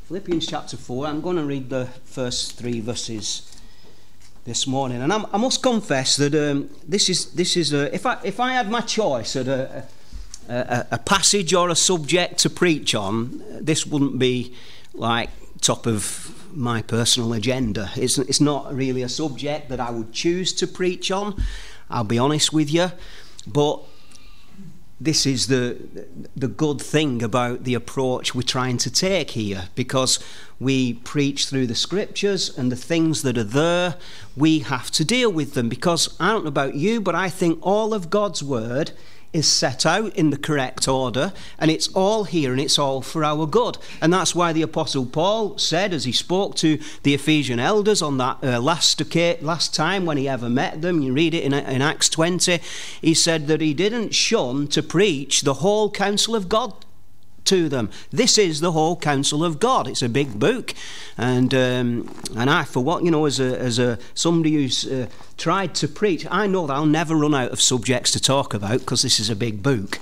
Philippians chapter 4. I'm going to read the first 3 verses this morning, and I must confess that this is if I had my choice at a passage or a subject to preach on, this wouldn't be like top of my personal agenda. It's not really a subject that I would choose to preach on, I'll be honest with you, but this is the good thing about the approach we're trying to take here, because we preach through the scriptures, and the things that are there, we have to deal with them, because I don't know about you, but I think all of God's word is set out in the correct order, and it's all here, and it's all for our good. And that's why the Apostle Paul said, as he spoke to the Ephesian elders on that last time when he ever met them, you read it in Acts 20, he said that he didn't shun to preach the whole counsel of God to them. This is the whole counsel of God. It's a big book, and I, for what, as somebody who's tried to preach, I know that I'll never run out of subjects to talk about, because this is a big book.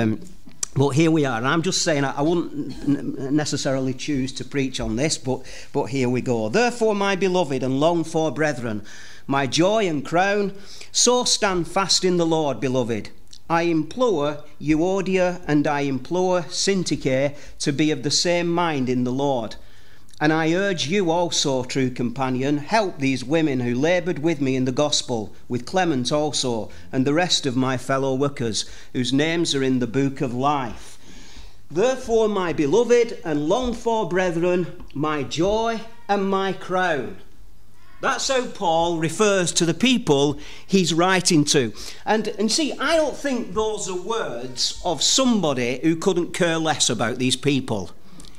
But here we are, and I'm just saying I wouldn't necessarily choose to preach on this, but here we go. Therefore, my beloved and longed for brethren, my joy and crown, so stand fast in the Lord, beloved. I implore Euodia and I implore Syntyche to be of the same mind in the Lord. And I urge you also, true companion, help these women who laboured with me in the gospel, with Clement also, and the rest of my fellow workers, whose names are in the book of life. Therefore, my beloved and longed for brethren, my joy and my crown. That's how Paul refers to the people he's writing to. And see, I don't think those are words of somebody who couldn't care less about these people.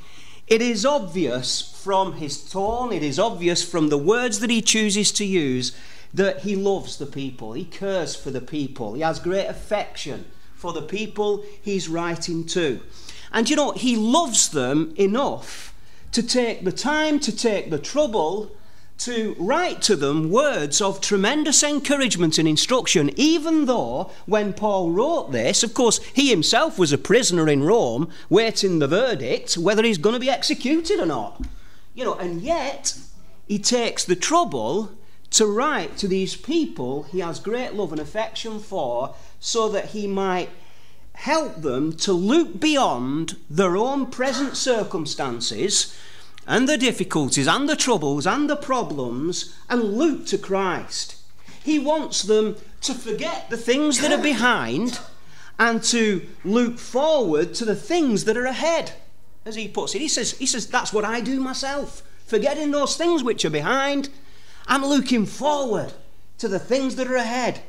It is obvious from his tone, it is obvious from the words that he chooses to use, that he loves the people, he cares for the people, he has great affection for the people he's writing to. And he loves them enough to take the time, to take the trouble, to write to them words of tremendous encouragement and instruction, even though when Paul wrote this, of course, he himself was a prisoner in Rome, waiting the verdict, whether he's going to be executed or not. And yet he takes the trouble to write to these people he has great love and affection for, so that he might help them to look beyond their own present circumstances and the difficulties and the troubles and the problems, and look to Christ. He wants them to forget the things that are behind and to look forward to the things that are ahead, as he puts it. He says, that's what I do myself. Forgetting those things which are behind, I'm looking forward to the things that are ahead,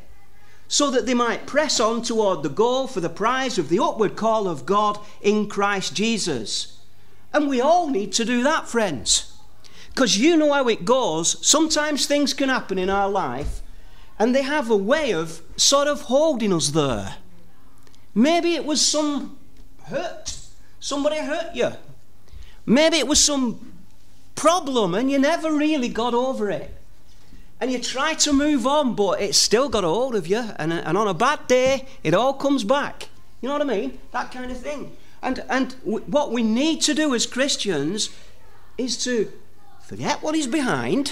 so that they might press on toward the goal for the prize of the upward call of God in Christ Jesus. And we all need to do that, friends. Because you know how it goes. Sometimes things can happen in our life, and they have a way of sort of holding us there. Maybe it was some hurt. Somebody hurt you. Maybe it was some problem, and you never really got over it. And you try to move on, but it's still got a hold of you. And on a bad day, it all comes back. You know what I mean? That kind of thing. And what we need to do as Christians is to forget what is behind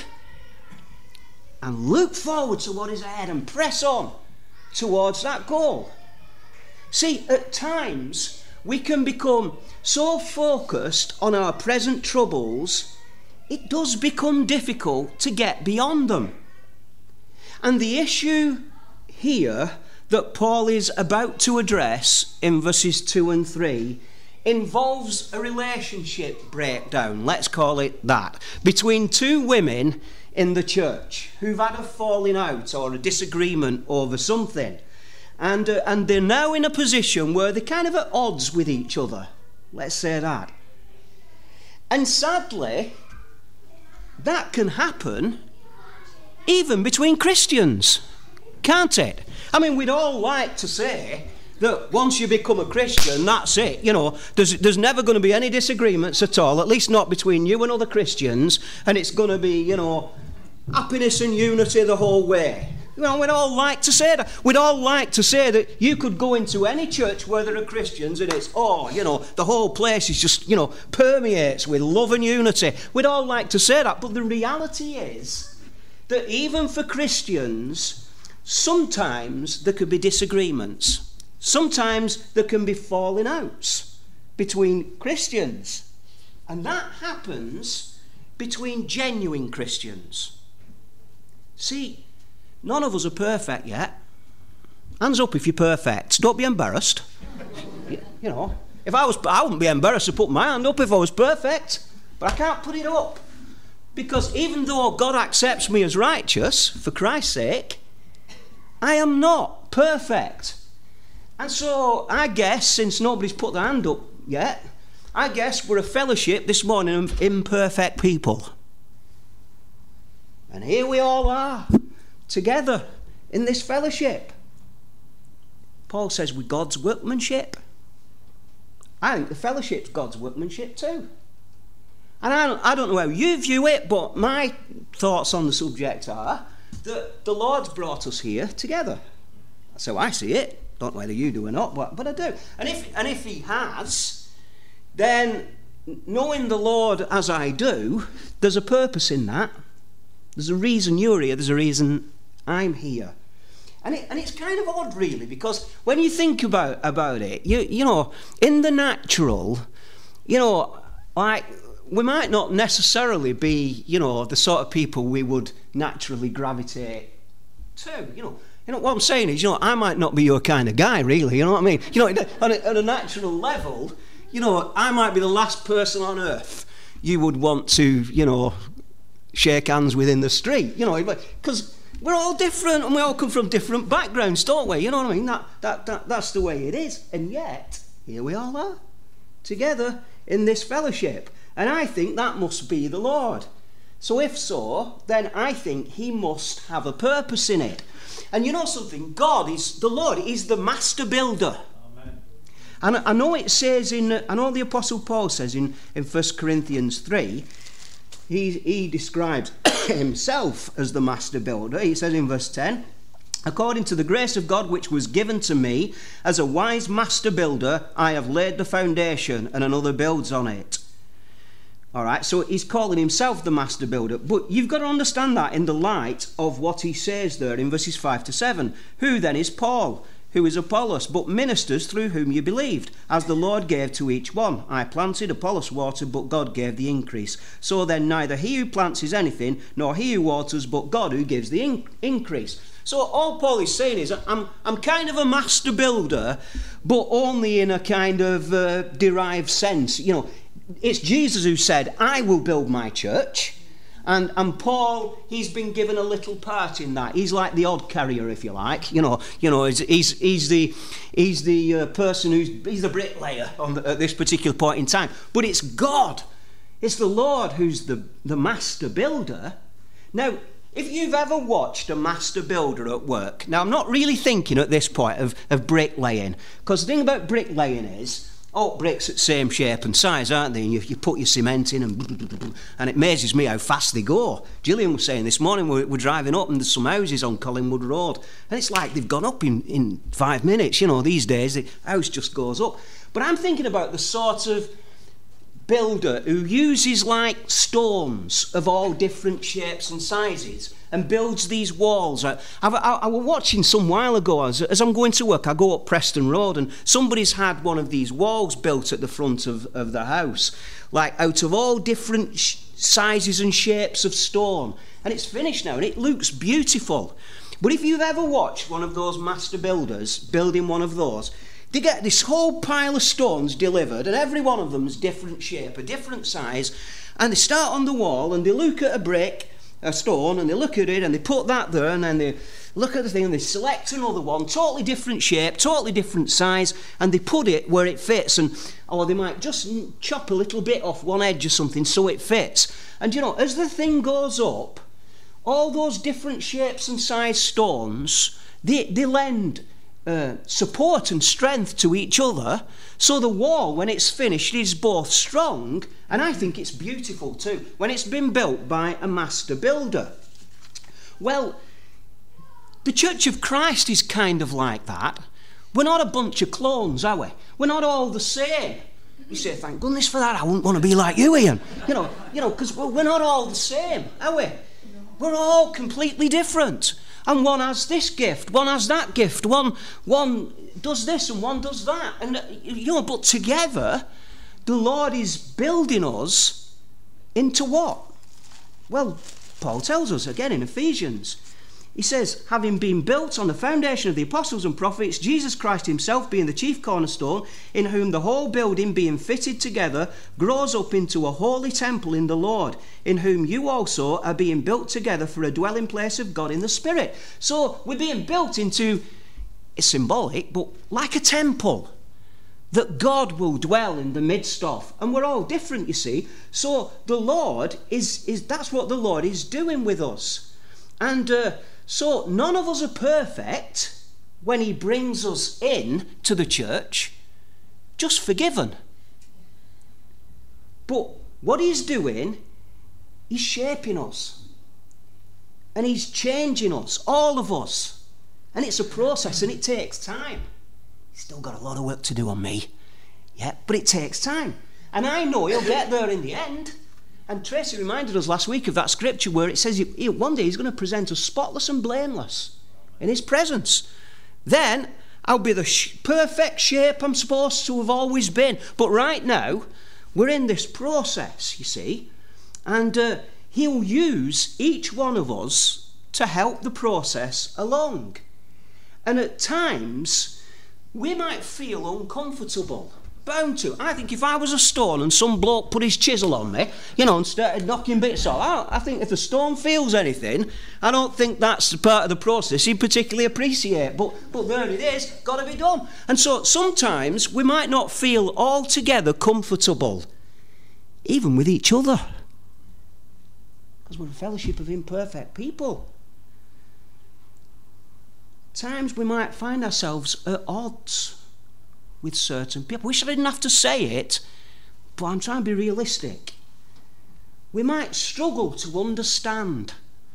and look forward to what is ahead and press on towards that goal. See, at times we can become so focused on our present troubles, it does become difficult to get beyond them. And the issue here that Paul is about to address in verses 2 and 3 involves a relationship breakdown, let's call it that, between two women in the church who've had a falling out or a disagreement over something. And they're now in a position where they're kind of at odds with each other, let's say that. And sadly, that can happen even between Christians, can't it? I mean, we'd all like to say that once you become a Christian, that's it. There's never going to be any disagreements at all, at least not between you and other Christians, and it's going to be, happiness and unity the whole way. You know, we'd all like to say that. We'd all like to say that you could go into any church where there are Christians and it's, the whole place is just, permeates with love and unity. We'd all like to say that. But the reality is that even for Christians, sometimes there could be disagreements. Sometimes there can be falling outs between Christians. And that happens between genuine Christians. See, none of us are perfect yet. Hands up if you're perfect. Don't be embarrassed. If I wouldn't be embarrassed to put my hand up if I was perfect. But I can't put it up. Because even though God accepts me as righteous, for Christ's sake, I am not perfect. And so I guess, since nobody's put their hand up yet, I guess we're a fellowship this morning of imperfect people. And here we all are, together in this fellowship. Paul says we're God's workmanship. I think the fellowship's God's workmanship too. And I don't know how you view it, but my thoughts on the subject are that the Lord's brought us here together. That's how I see it. Don't know whether you do or not, but I do. And if he has, then knowing the Lord as I do, there's a purpose in that. There's a reason you're here. There's a reason I'm here. And it's kind of odd, really, because when you think about it, you know, in the natural, like we might not necessarily be, the sort of people we would naturally gravitate to. What I'm saying is, I might not be your kind of guy, really. You know what I mean? On a natural level, I might be the last person on earth you would want to, shake hands with in the street. Because we're all different and we all come from different backgrounds, don't we? You know what I mean? That's the way it is. And yet, here we all are, together in this fellowship. And I think that must be the Lord. So if so, then I think he must have a purpose in it. And you know something? God is the Lord, is the master builder. Amen. And I know it says I know the Apostle Paul says in 1 Corinthians 3, he describes himself as the master builder. He says in verse 10, according to the grace of God which was given to me, as a wise master builder, I have laid the foundation and another builds on it. All right, so he's calling himself the master builder. But you've got to understand that in the light of what he says there in verses 5 to 7. Who then is Paul? Who is Apollos? But ministers through whom you believed, as the Lord gave to each one. I planted, Apollos watered, but God gave the increase. So then neither he who plants is anything, nor he who waters, but God who gives the increase. So all Paul is saying is, I'm kind of a master builder, but only in a kind of derived sense. It's Jesus who said, I will build my church. And Paul, he's been given a little part in that. He's like the odd carrier, if you like. He's the person he's the bricklayer at this particular point in time. But it's God. It's the Lord who's the master builder. Now, if you've ever watched a master builder at work, now I'm not really thinking at this point of bricklaying, because the thing about bricklaying is, all bricks at the same shape and size, aren't they? And you put your cement in and it amazes me how fast they go. Gillian was saying this morning we're driving up and there's some houses on Collingwood Road and it's like they've gone up in 5 minutes. These days the house just goes up. But I'm thinking about the sort of builder who uses like stones of all different shapes and sizes and builds these walls. I was watching some while ago as I'm going to work. I go up Preston Road and somebody's had one of these walls built at the front of the house, like out of all different sizes and shapes of stone, and it's finished now and it looks beautiful. But if you've ever watched one of those master builders building one of those, they get this whole pile of stones delivered and every one of them is different shape, a different size, and they start on the wall and they look at a stone, and they look at it and they put that there, and then they look at the thing and they select another one, totally different shape, totally different size, and they put it where it fits. Or they might just chop a little bit off one edge or something so it fits. And as the thing goes up, all those different shapes and size stones, they lend support and strength to each other, so the wall, when it's finished, is both strong, and I think it's beautiful too, when it's been built by a master builder. Well, the Church of Christ is kind of like that. We're not a bunch of clones, are we? We're not all the same. You say, thank goodness for that. I wouldn't want to be like you, Ian. You know, because we're not all the same, are we? We're all completely different. And one has this gift, one has that gift, one does this and one does that. And, but together, the Lord is building us into what? Well, Paul tells us again in Ephesians. He says, having been built on the foundation of the apostles and prophets, Jesus Christ himself being the chief cornerstone, in whom the whole building being fitted together grows up into a holy temple in the Lord, in whom you also are being built together for a dwelling place of God in the Spirit. So we're being built into, it's symbolic, but like a temple that God will dwell in the midst of. And we're all different, you see. So the Lord that's what the Lord is doing with us. And so none of us are perfect when he brings us in to the church, just forgiven. But what he's doing, he's shaping us. And he's changing us, all of us. And it's a process and it takes time. He's still got a lot of work to do on me. Yeah, but it takes time. And I know he'll get there in the end. And Tracy reminded us last week of that scripture where it says one day he's going to present us spotless and blameless in his presence. Then I'll be the perfect shape I'm supposed to have always been. But right now, we're in this process, you see. And he'll use each one of us to help the process along. And at times, we might feel uncomfortable. Bound to. I think if I was a stone and some bloke put his chisel on me, and started knocking bits off, I think if the stone feels anything, I don't think that's part of the process he'd particularly appreciate. But there it is, got to be done. And so sometimes we might not feel altogether comfortable, even with each other, because we're a fellowship of imperfect people. Times we might find ourselves at odds with certain people. Wish I didn't have to say it, but I'm trying to be realistic. We might struggle to understand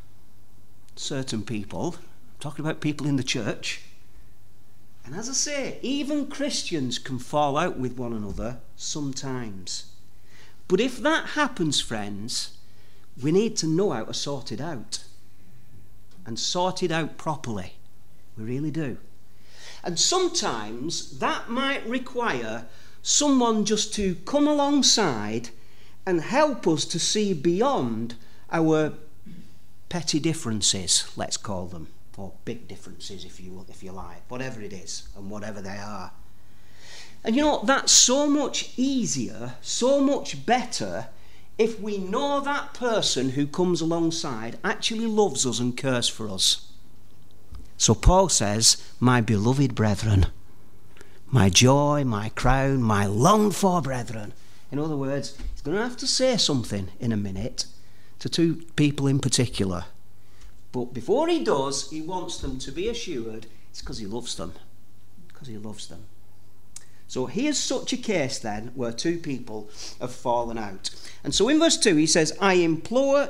certain people. I'm talking about people in the church. And as I say, even Christians can fall out with one another sometimes. But if that happens, friends, we need to know how to sort it out. And sort it out properly. We really do. And sometimes that might require someone just to come alongside and help us to see beyond our petty differences, let's call them, or big differences if you like, whatever it is and whatever they are. And that's so much easier, so much better if we know that person who comes alongside actually loves us and cares for us. So Paul says, my beloved brethren, my joy, my crown, my longed-for brethren. In other words, he's going to have to say something in a minute to two people in particular. But before he does, he wants them to be assured it's because he loves them. Because he loves them. So here's such a case then where two people have fallen out. And so in verse 2 he says, I implore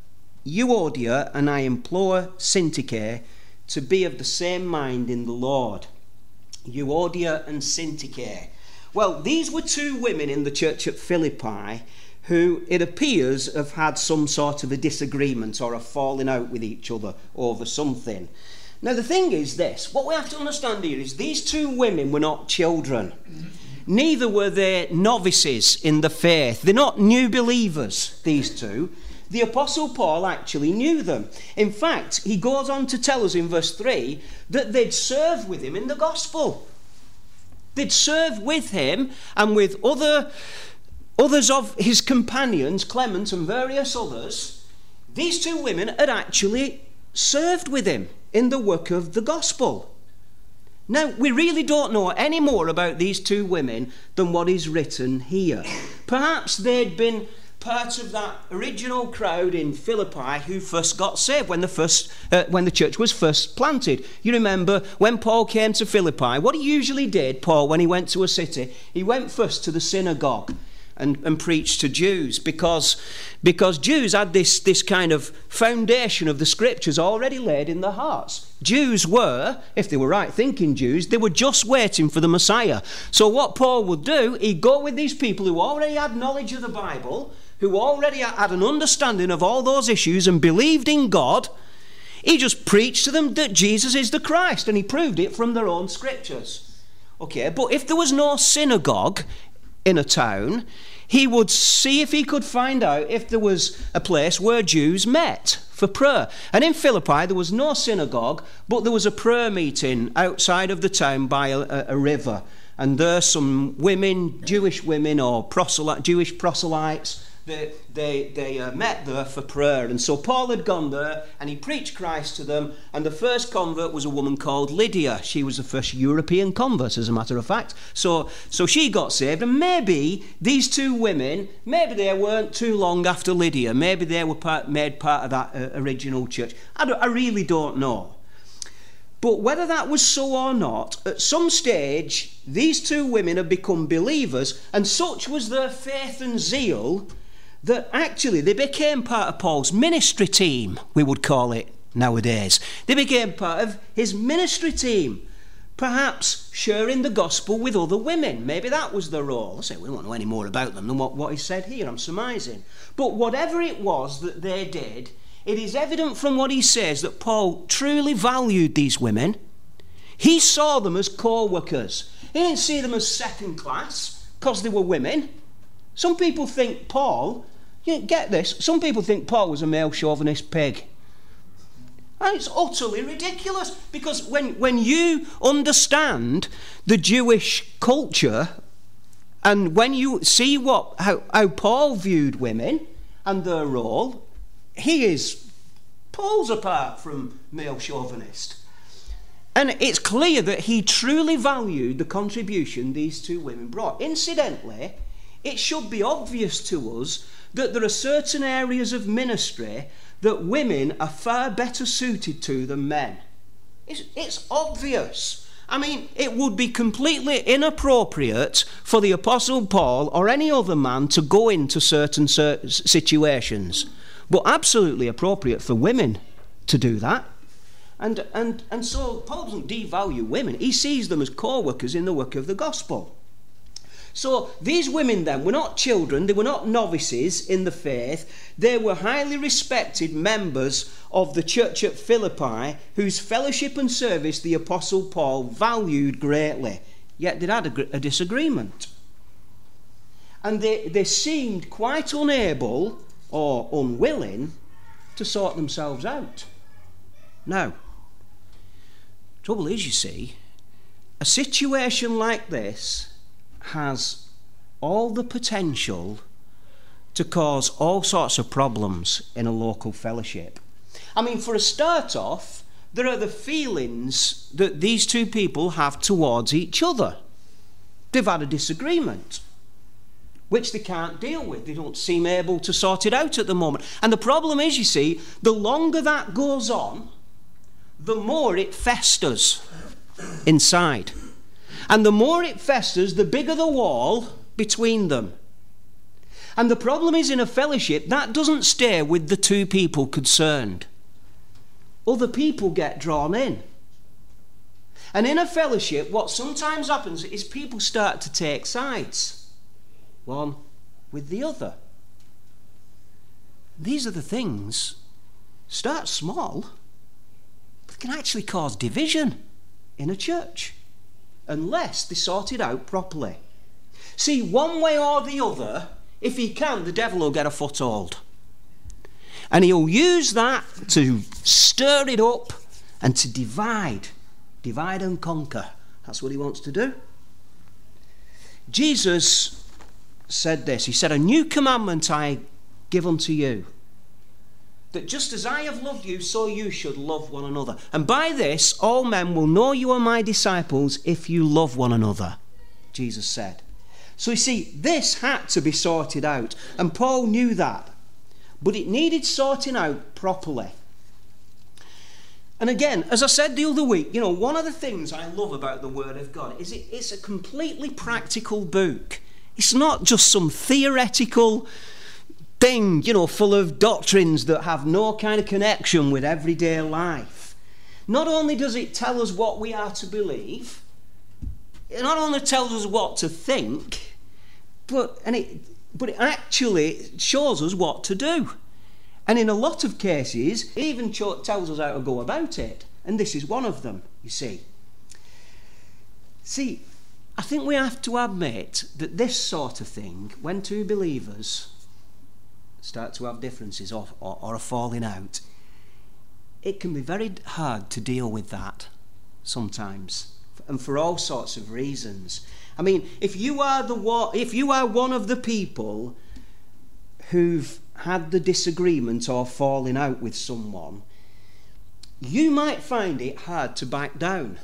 Euodia and I implore Syntyche to be of the same mind in the Lord. Euodia and Syntyche. Well, these were two women in the church at Philippi who, it appears, have had some sort of a disagreement or a falling out with each other over something. Now, the thing is this. What we have to understand here is these two women were not children. Neither were they novices in the faith. They're not new believers, these two. The Apostle Paul actually knew them. In fact, he goes on to tell us in verse 3 that they'd served with him in the gospel. They'd served with him and with others of his companions, Clement and various others. These two women had actually served with him in the work of the gospel. Now, we really don't know any more about these two women than what is written here. Perhaps they'd been part of that original crowd in Philippi who first got saved when the church was first planted. You remember when Paul came to Philippi, what he usually did, Paul, when he went to a city, he went first to the synagogue and preach to Jews, because Jews had this kind of foundation of the scriptures already laid in their hearts. Jews were, if they were right thinking Jews, they were just waiting for the Messiah. So what Paul would do, he'd go with these people who already had knowledge of the Bible, who already had an understanding of all those issues and believed in God. He just preached to them that Jesus is the Christ, and he proved it from their own scriptures. Okay, but if there was no synagogue in a town, he would see if he could find out if there was a place where Jews met for prayer. And in Philippi, there was no synagogue, but there was a prayer meeting outside of the town by a river. And there some women, Jewish women or Jewish proselytes, they met there for prayer. And so Paul had gone there and he preached Christ to them, and the first convert was a woman called Lydia. She was the first European convert, as a matter of fact. So she got saved, and maybe these two women, maybe they weren't too long after Lydia, maybe they were made part of that original church. I really don't know. But whether that was so or not, at some stage these two women had become believers, and such was their faith and zeal that actually they became part of Paul's ministry team, we would call it nowadays. They became part of his ministry team, perhaps sharing the gospel with other women. Maybe that was their role. I say we don't know any more about them than what he said here, I'm surmising. But whatever it was that they did, it is evident from what he says that Paul truly valued these women. He saw them as co-workers. He didn't see them as second class because they were women. Some people think Paul, get this, some people think Paul was a male chauvinist pig. And it's utterly ridiculous, because when you understand the Jewish culture and when you see how Paul viewed women and their role, Paul's apart from male chauvinist. And it's clear that he truly valued the contribution these two women brought. Incidentally, it should be obvious to us that there are certain areas of ministry that women are far better suited to than men. It's obvious. I mean, it would be completely inappropriate for the Apostle Paul or any other man to go into certain situations, but absolutely appropriate for women to do that. And so Paul doesn't devalue women. He sees them as co-workers in the work of the gospel. So these women then were not children, they were not novices in the faith, they were highly respected members of the church at Philippi, whose fellowship and service the Apostle Paul valued greatly. Yet they had a disagreement. And they seemed quite unable or unwilling to sort themselves out. Now, trouble is, you see, a situation like this has all the potential to cause all sorts of problems in a local fellowship. I mean, for a start off, there are the feelings that these two people have towards each other. They've had a disagreement, which they can't deal with. They don't seem able to sort it out at the moment. And the problem is, you see, the longer that goes on, the more it festers inside. And the more it festers, the bigger the wall between them. And the problem is, in a fellowship, that doesn't stay with the two people concerned. Other people get drawn in. And in a fellowship, what sometimes happens is people start to take sides, one with the other. These are the things, start small, but can actually cause division in a church, unless they sort it out properly. See, one way or the other, if he can, the devil will get a foothold. And he'll use that to stir it up and to divide and conquer. That's what he wants to do. Jesus said this. He said, "A new commandment I give unto you, that just as I have loved you, so you should love one another. And by this, all men will know you are my disciples if you love one another," Jesus said. So you see, this had to be sorted out. And Paul knew that. But it needed sorting out properly. And again, as I said the other week, you know, one of the things I love about the Word of God is it's a completely practical book. It's not just some theoretical thing, full of doctrines that have no kind of connection with everyday life. Not only does it tell us what we are to believe, it not only tells us what to think, but it actually shows us what to do. And in a lot of cases, it even tells us how to go about it. And this is one of them, you see. See, I think we have to admit that this sort of thing, when two believers start to have differences or a falling out, it can be very hard to deal with that sometimes, and for all sorts of reasons. I mean, if you are one of the people who've had the disagreement or falling out with someone, you might find it hard to back down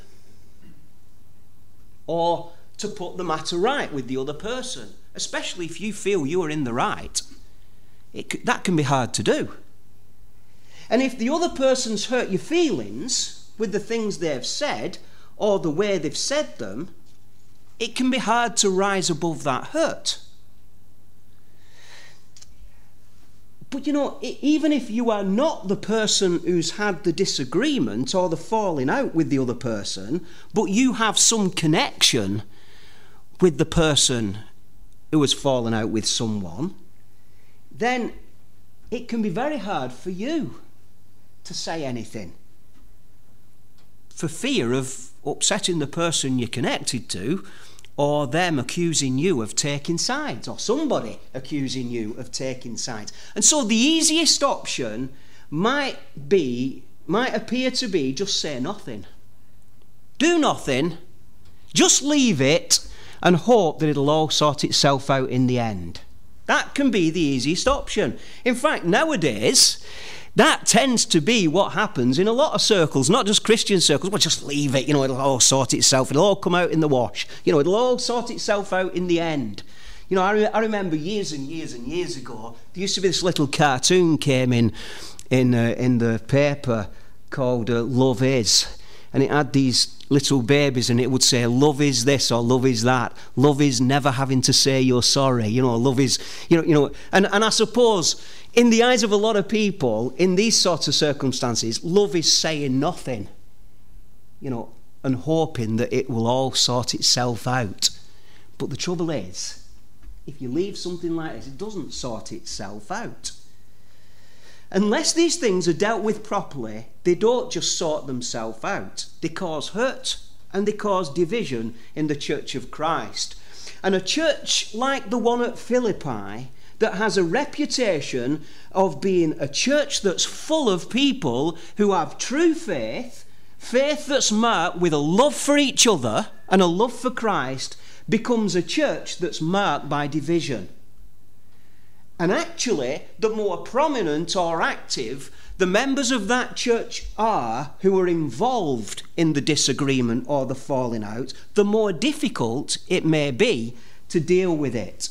or to put the matter right with the other person, especially if you feel you are in the right. That can be hard to do. And if the other person's hurt your feelings with the things they've said or the way they've said them, it can be hard to rise above that hurt. But even if you are not the person who's had the disagreement or the falling out with the other person, but you have some connection with the person who has fallen out with someone, then it can be very hard for you to say anything, for fear of upsetting the person you're connected to, or them accusing you of taking sides, or somebody accusing you of taking sides. And so the easiest option might appear to be just say nothing. Do nothing, just leave it, and hope that it'll all sort itself out in the end. That can be the easiest option. In fact, nowadays, that tends to be what happens in a lot of circles, not just Christian circles. Well, just leave it, it'll all sort itself. It'll all come out in the wash. It'll all sort itself out in the end. I remember years and years and years ago, there used to be this little cartoon came in the paper called Love Is. And it had these little babies, and it would say, love is this or love is that. Love is never having to say you're sorry. Love is, and I suppose in the eyes of a lot of people, in these sorts of circumstances, love is saying nothing, and hoping that it will all sort itself out. But the trouble is, if you leave something like this, it doesn't sort itself out. Unless these things are dealt with properly, they don't just sort themselves out. They cause hurt and they cause division in the Church of Christ. And a church like the one at Philippi, that has a reputation of being a church that's full of people who have true faith that's marked with a love for each other and a love for Christ, becomes a church that's marked by division. And actually, the more prominent or active the members of that church are who are involved in the disagreement or the falling out, the more difficult it may be to deal with it.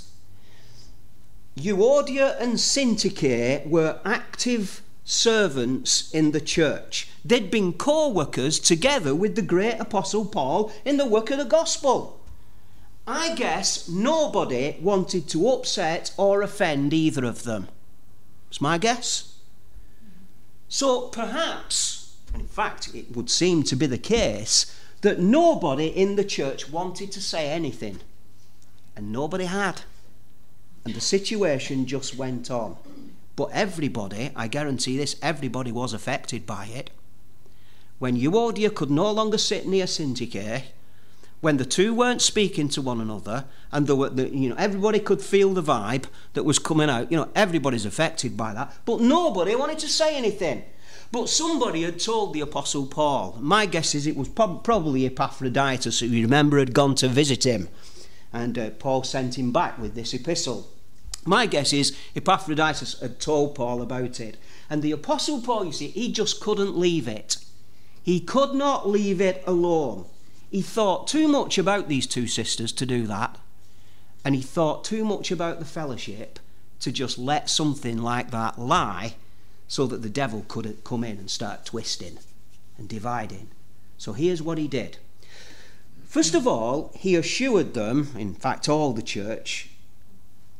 Euodia and Syntyche were active servants in the church. They'd been co-workers together with the great Apostle Paul in the work of the gospel. I guess nobody wanted to upset or offend either of them. It's my guess. So perhaps, in fact it would seem to be the case, that nobody in the church wanted to say anything. And nobody had. And the situation just went on. But everybody, I guarantee this, everybody was affected by it. When Euodia could no longer sit near Syntyche, when the two weren't speaking to one another, and everybody could feel the vibe that was coming out, everybody's affected by that, but nobody wanted to say anything. But somebody had told the Apostle Paul. My guess is it was probably Epaphroditus, who you remember had gone to visit him, and Paul sent him back with this epistle. My guess is Epaphroditus had told Paul about it, and the Apostle Paul, you see, he just couldn't leave it. He could not leave it alone. He thought too much about these two sisters to do that, and he thought too much about the fellowship to just let something like that lie so that the devil could come in and start twisting and dividing. So here's what he did. First of all, he assured them, in fact all the church,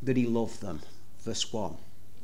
that he loved them. Verse 1.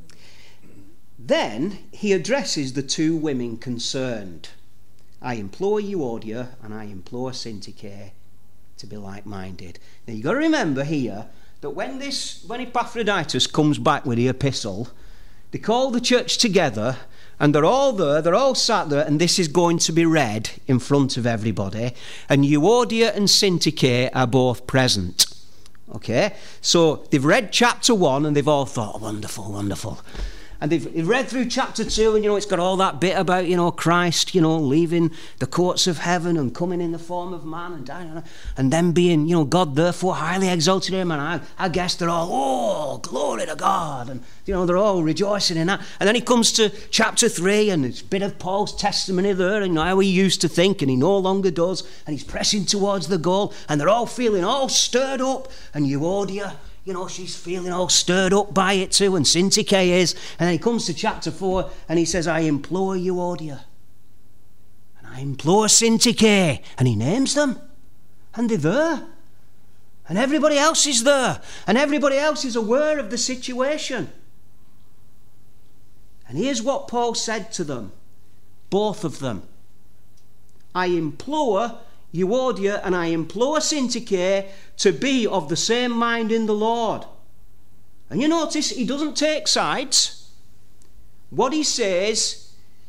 Then he addresses the two women concerned. I implore Euodia and I implore Syntyche to be like-minded. Now you've got to remember here that when Epaphroditus comes back with the epistle, they call the church together and they're all there, they're all sat there, and this is going to be read in front of everybody, and Euodia and Syntyche are both present. Okay, so they've read chapter 1 and they've all thought, wonderful, wonderful. And they've read through chapter 2 and, it's got all that bit about, Christ, leaving the courts of heaven and coming in the form of man and dying. And then being, God therefore highly exalted him. And I guess they're all, oh, glory to God. And, they're all rejoicing in that. And then he comes to chapter 3 and it's a bit of Paul's testimony there and how he used to think and he no longer does. And he's pressing towards the goal and they're all feeling all stirred up. And Euodia, she's feeling all stirred up by it too, and Syntyche is. And then he comes to chapter 4 and he says, I implore Euodia and I implore Syntyche. And he names them. And they're there. And everybody else is there. And everybody else is aware of the situation. And here's what Paul said to them, both of them. I implore Euodia and I implore Syntyche to be of the same mind in the Lord. And you notice he doesn't take sides. What he says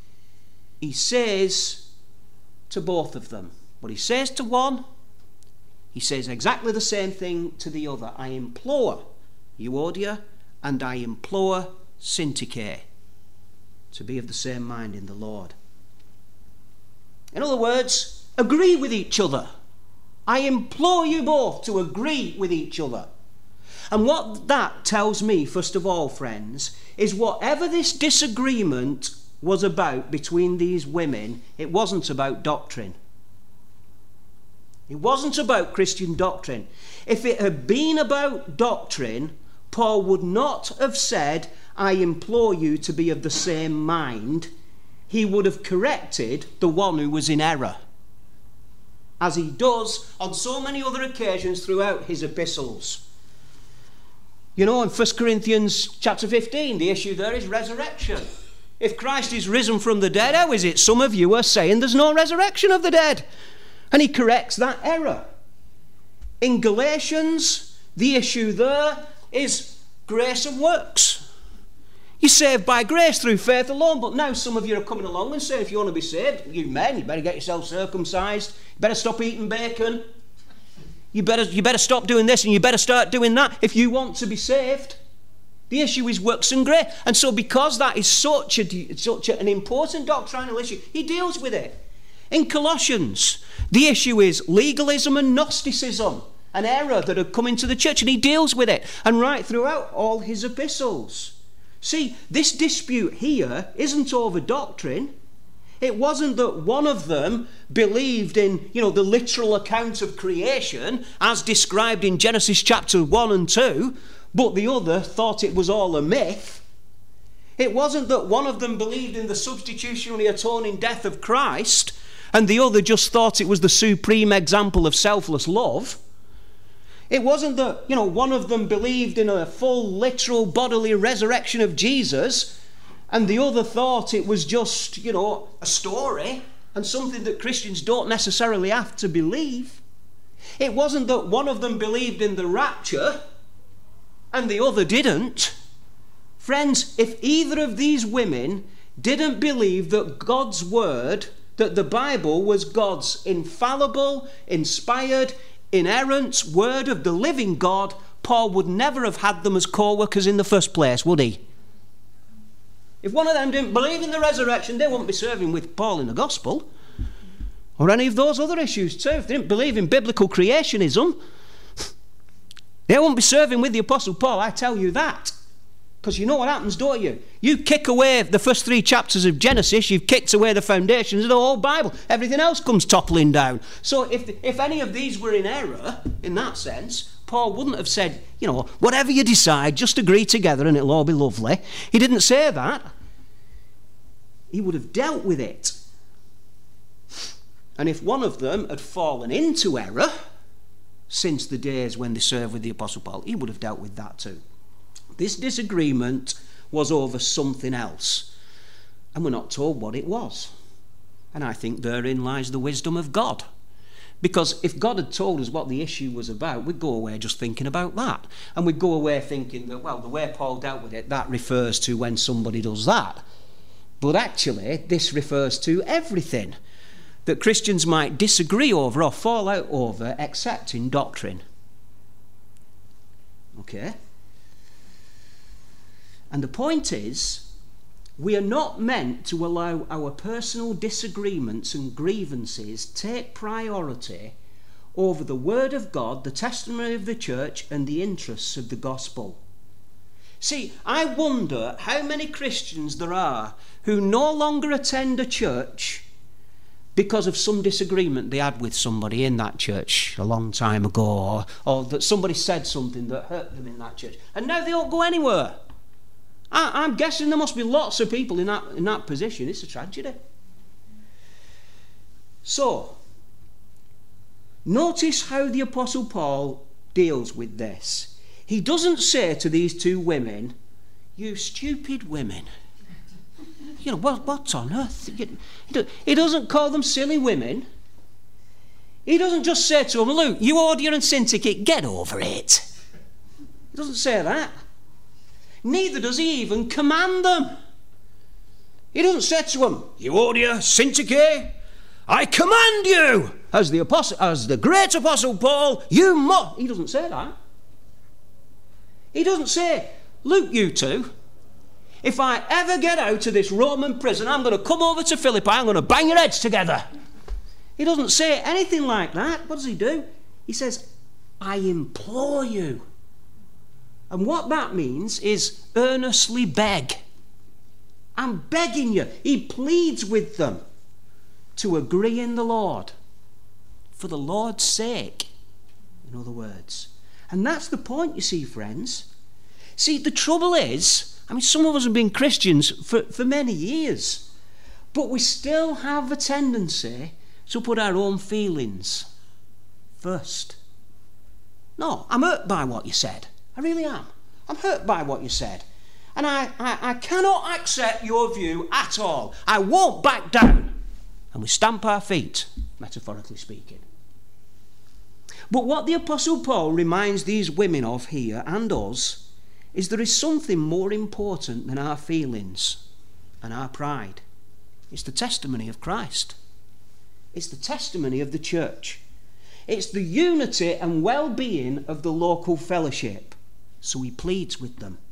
to both of them. What he says to one, he says exactly the same thing to the other. I implore Euodia and I implore Syntyche to be of the same mind in the Lord. In other words, agree with each other. I implore you both to agree with each other. And what that tells me, first of all, friends, is whatever this disagreement was about between these women, it wasn't about doctrine. It wasn't about Christian doctrine. If it had been about doctrine, Paul would not have said, I implore you to be of the same mind. He would have corrected the one who was in error, as he does on so many other occasions throughout his epistles. In 1 Corinthians chapter 15, the issue there is resurrection. If Christ is risen from the dead, how is it some of you are saying there's no resurrection of the dead? And he corrects that error. In Galatians, the issue there is grace and works. You're saved by grace through faith alone, but now some of you are coming along and saying if you want to be saved, you men, you better get yourself circumcised, you better stop eating bacon, you better stop doing this and you better start doing that if you want to be saved. The issue is works and grace. And so because that is such an important doctrinal issue, he deals with it. In Colossians, the issue is legalism and Gnosticism, an error that had come into the church, and he deals with it. And right throughout all his epistles. See, this dispute here isn't over doctrine. It wasn't that one of them believed in, the literal account of creation as described in Genesis chapter 1 and 2, but the other thought it was all a myth. It wasn't that one of them believed in the substitutionary atoning death of Christ and the other just thought it was the supreme example of selfless love. It wasn't that, one of them believed in a full, literal, bodily resurrection of Jesus and the other thought it was just, a story and something that Christians don't necessarily have to believe. It wasn't that one of them believed in the rapture and the other didn't. Friends, if either of these women didn't believe that God's word, that the Bible was God's infallible, inspired, inerrant word of the living God, Paul would never have had them as co-workers in the first place, would he? If one of them didn't believe in the resurrection, they wouldn't be serving with Paul in the gospel. Or any of those other issues too. If they didn't believe in biblical creationism, they won't be serving with the Apostle Paul, I tell you that. Because you know what happens, don't you? You kick away the first 3 chapters of Genesis, you've kicked away the foundations of the whole Bible. Everything else comes toppling down. So if any of these were in error, in that sense, Paul wouldn't have said, whatever you decide, just agree together and it'll all be lovely. He didn't say that. He would have dealt with it. And if one of them had fallen into error since the days when they served with the Apostle Paul, he would have dealt with that too. This disagreement was over something else, and we're not told what it was. And I think therein lies the wisdom of God. Because if God had told us what the issue was about, we'd go away just thinking about that. And we'd go away thinking that, well, the way Paul dealt with it, that refers to when somebody does that. But actually, this refers to everything that Christians might disagree over or fall out over, except in doctrine. Okay? And the point is, we are not meant to allow our personal disagreements and grievances take priority over the Word of God, the testimony of the church, and the interests of the gospel. See, I wonder how many Christians there are who no longer attend a church because of some disagreement they had with somebody in that church a long time ago, or that somebody said something that hurt them in that church, and now they don't go anywhere. I'm guessing there must be lots of people in that position. It's a tragedy. So, notice how the Apostle Paul deals with this. He doesn't say to these two women, "You stupid women." You know, what on earth? He doesn't call them silly women. He doesn't just say to them, "Look, you Euodia and Syntyche, get over it." He doesn't say that. Neither does he even command them. He doesn't say to them, "Euodia, Syntyche, I command you, as the great Apostle Paul, you must." He doesn't say that. He doesn't say, "Look, you two, if I ever get out of this Roman prison, I'm going to come over to Philippi, I'm going to bang your heads together." He doesn't say anything like that. What does he do? He says, "I implore you." And what that means is earnestly beg. I'm begging you. He pleads with them to agree in the Lord, for the Lord's sake, in other words. And that's the point, you see, friends. See, the trouble is, some of us have been Christians for many years, but we still have a tendency to put our own feelings first. No, I'm hurt by what you said. I really am. I'm hurt by what you said. And I cannot accept your view at all. I won't back down. And we stamp our feet, metaphorically speaking. But what the Apostle Paul reminds these women of here, and us, is there is something more important than our feelings and our pride. It's the testimony of Christ. It's the testimony of the church. It's the unity and well-being of the local fellowship. So he pleads with them.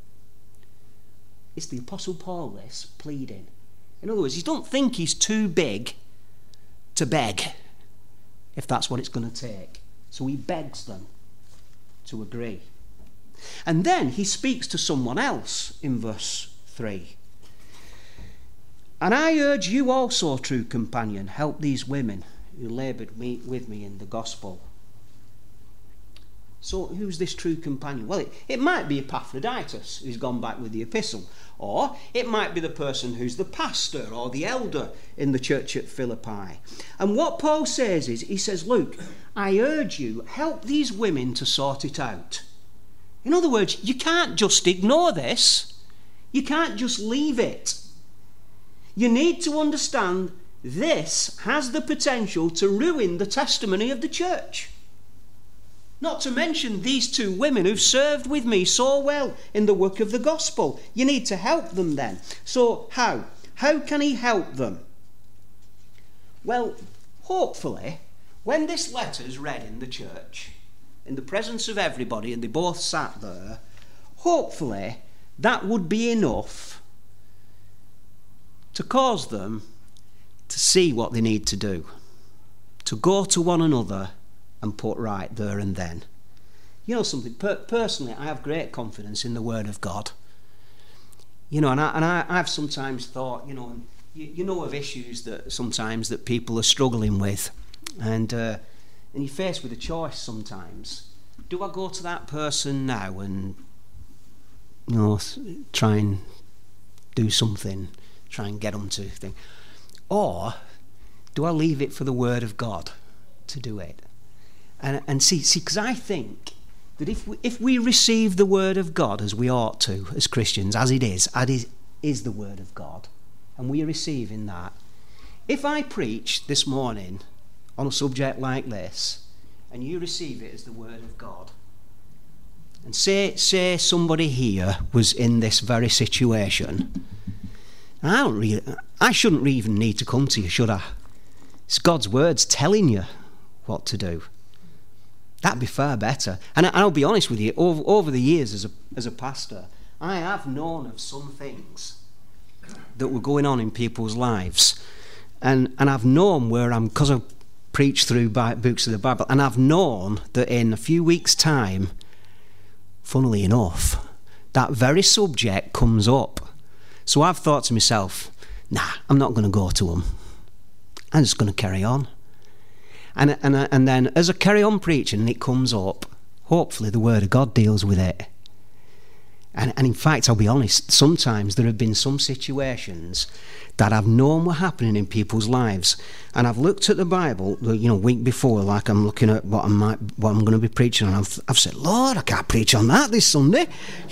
It's the Apostle Paul, this, pleading. In other words, he don't think he's too big to beg, if that's what it's going to take. So he begs them to agree. And then he speaks to someone else in verse 3. "And I urge you also, true companion, help these women who laboured with me in the gospel." So who's this true companion? Well, it might be Epaphroditus, who's gone back with the epistle. Or it might be the person who's the pastor or the elder in the church at Philippi. And what Paul says is, he says, "Look, I urge you, help these women to sort it out." In other words, you can't just ignore this. You can't just leave it. You need to understand this has the potential to ruin the testimony of the church. Not to mention these two women who've served with me so well in the work of the gospel. You need to help them then. So how? How can he help them? Well, hopefully, when this letter is read in the church, in the presence of everybody, and they both sat there, hopefully that would be enough to cause them to see what they need to do, to go to one another and put right there and then. You know something, personally, I have great confidence in the Word of God. You know, and I've sometimes thought, you know of issues that sometimes that people are struggling with, and you're faced with a choice sometimes. Do I go to that person now and, try and do something, try and get them to think, or do I leave it for the Word of God to do it? And see, because I think that if we receive the word of God as we ought to, as Christians, as it is the word of God, and we are receiving that. If I preach this morning on a subject like this, and you receive it as the word of God, and say somebody here was in this very situation, I shouldn't even need to come to you, should I? It's God's words telling you what to do. That'd be far better. And I'll be honest with you, over the years as a pastor, I have known of some things that were going on in people's lives. And I've known because I've preached through books of the Bible, and I've known that in a few weeks' time, funnily enough, that very subject comes up. So I've thought to myself, nah, I'm not going to go to them. I'm just going to carry on. And then as I carry on preaching and it comes up, hopefully the word of God deals with it. And in fact, I'll be honest, sometimes there have been some situations that I've known were happening in people's lives, and I've looked at the Bible, week before, like I'm looking at what I'm going to be preaching on. I've said, Lord, I can't preach on that this Sunday,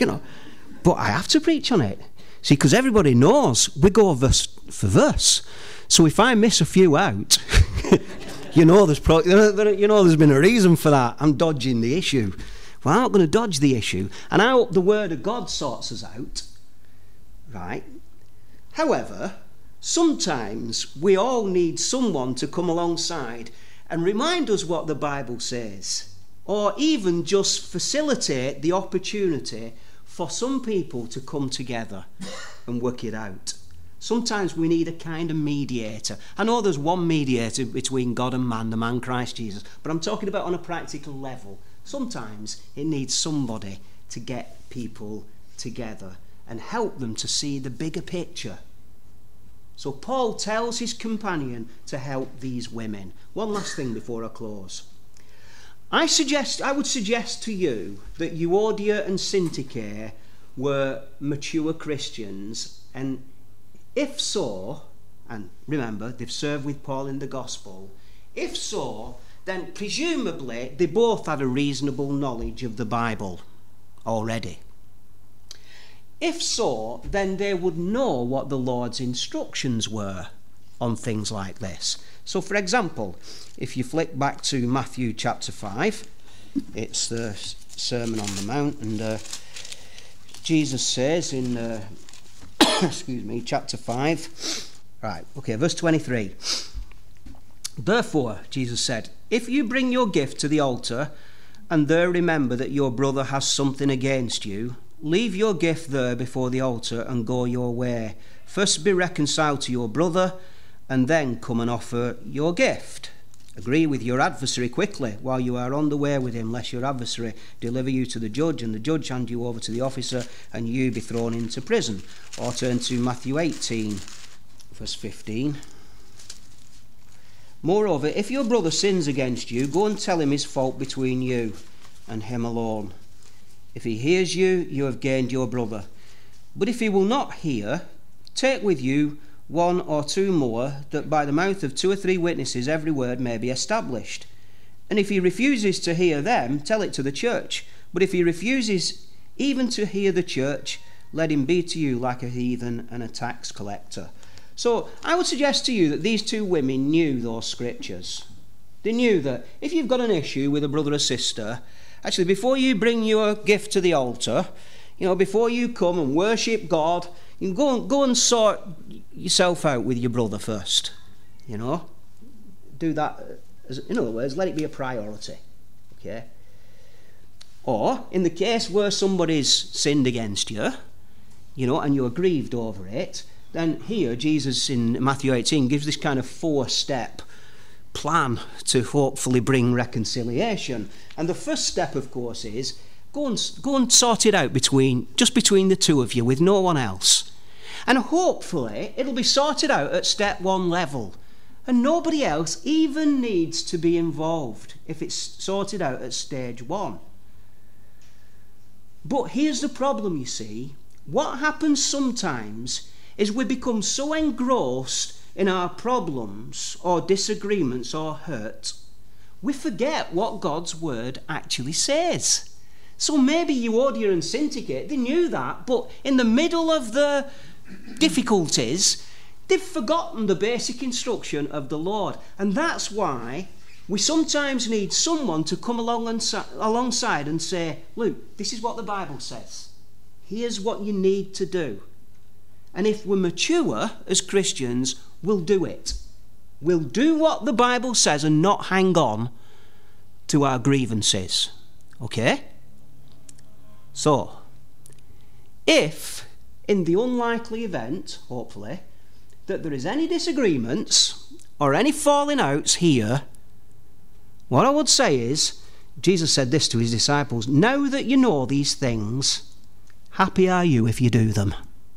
but I have to preach on it. See, because everybody knows we go verse for verse. So if I miss a few out, there's been a reason for that. I'm dodging the issue. Well, I'm not going to dodge the issue. And I hope the word of God sorts us out. Right? However, sometimes we all need someone to come alongside and remind us what the Bible says. Or even just facilitate the opportunity for some people to come together and work it out. Sometimes we need a kind of mediator. I know there's one mediator between God and man, the man Christ Jesus, but I'm talking about on a practical level. Sometimes it needs somebody to get people together and help them to see the bigger picture. So Paul tells his companion to help these women. One last thing before I close. I would suggest to you that Euodia and Syntyche were mature Christians, and if so, and remember, they've served with Paul in the gospel, if so, then presumably they both had a reasonable knowledge of the Bible already. If so, then they would know what the Lord's instructions were on things like this. So, for example, if you flick back to Matthew chapter 5, it's the Sermon on the Mount, and Jesus says in chapter 5, verse 23. Therefore, Jesus said, if you bring your gift to the altar, and there remember that your brother has something against you, leave your gift there before the altar and go your way. First be reconciled to your brother, and then come and offer your gift. Agree with your adversary quickly while you are on the way with him, lest your adversary deliver you to the judge, and the judge hand you over to the officer, and you be thrown into prison. Or turn to Matthew 18, verse 15. Moreover, if your brother sins against you, go and tell him his fault between you and him alone. If he hears you, you have gained your brother. But if he will not hear, take with you one or two more, that by the mouth of 2 or 3 witnesses every word may be established. And if he refuses to hear them, tell it to the church. But if he refuses even to hear the church, let him be to you like a heathen and a tax collector. So I would suggest to you that these 2 women knew those scriptures. They knew that if you've got an issue with a brother or sister, actually before you bring your gift to the altar, before you come and worship God, you go and sort yourself out with your brother first. Do that, in other words, let it be a priority. Okay? Or, in the case where somebody's sinned against you, and you're grieved over it, then here Jesus in Matthew 18 gives this kind of 4-step plan to hopefully bring reconciliation. And the first step, of course, is go and sort it out between the 2 of you with no one else. And hopefully it'll be sorted out at step 1 level. And nobody else even needs to be involved if it's sorted out at stage 1. But here's the problem, you see. What happens sometimes is we become so engrossed in our problems or disagreements or hurt, we forget what God's word actually says. So maybe Euodia and Syntyche, they knew that, but in the middle of the difficulties, they've forgotten the basic instruction of the Lord. And that's why we sometimes need someone to come alongside and say, look, this is what the Bible says. Here's what you need to do. And if we're mature as Christians, we'll do it. We'll do what the Bible says and not hang on to our grievances. Okay? So, if in the unlikely event, hopefully, that there is any disagreements or any falling outs here, what I would say is, Jesus said this to his disciples, now that you know these things, happy are you if you do them.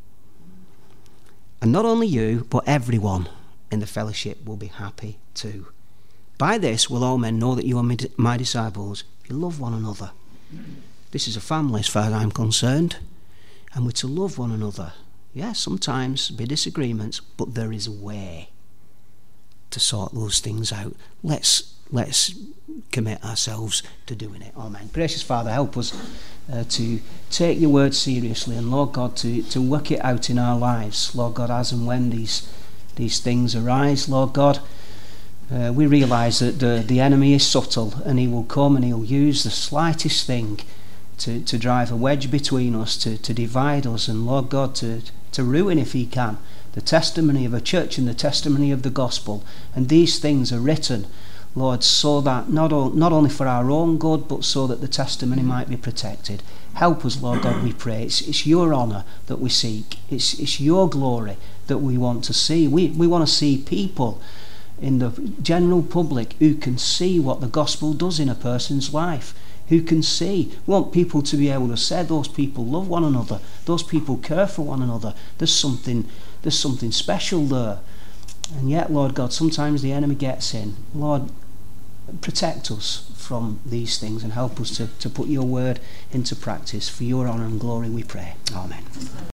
And not only you, but everyone in the fellowship will be happy too. By this will all men know that you are my disciples, if you love one another. This is a family as far as I'm concerned, and we're to love one another. Yes, sometimes be disagreements, but there is a way to sort those things out. Let's commit ourselves to doing it. Amen. Gracious Father, help us to take your word seriously, and Lord God, to work it out in our lives. Lord God, as and when these things arise, Lord God, we realise that the enemy is subtle, and he will come and he'll use the slightest thing to drive a wedge between us, to divide us, and Lord God, to ruin, if he can, the testimony of a church and the testimony of the gospel. And these things are written, Lord, so that not only for our own good, but so that the testimony might be protected. Help us, Lord God, we pray. It's your honour that we seek. It's your glory that we want to see. We want to see people in the general public who can see what the gospel does in a person's life, who can see. We want people to be able to say, those people love one another, those people care for one another, there's something special there. And yet, Lord God, sometimes the enemy gets in. Lord, protect us from these things and help us to put your word into practice. For your honour and glory we pray. Amen.